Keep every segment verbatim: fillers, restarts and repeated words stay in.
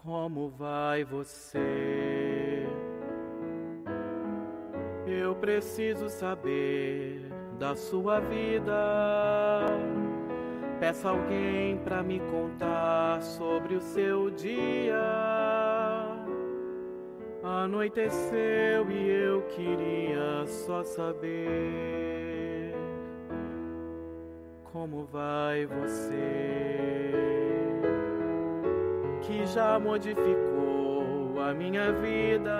Como vai você? Eu preciso saber da sua vida. Peça alguém pra me contar sobre o seu dia. Anoiteceu e eu queria só saber como vai você, que já modificou a minha vida,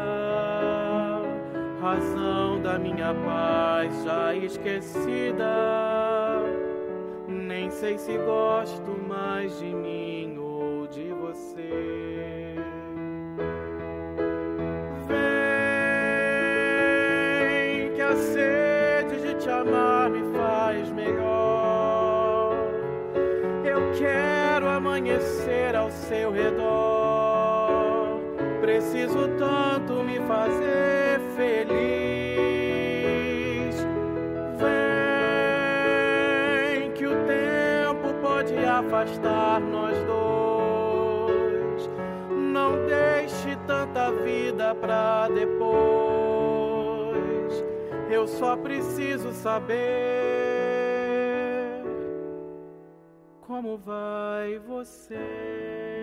razão da minha paz já esquecida. Nem sei se gosto mais de mim ou de você. Vem que a sede de te amar me faz melhor. Eu quero amanhecer ao seu redor. Preciso tanto me fazer feliz. Vem que o tempo pode afastar nós dois. Não deixe tanta vida pra depois. Eu só preciso saber como vai você.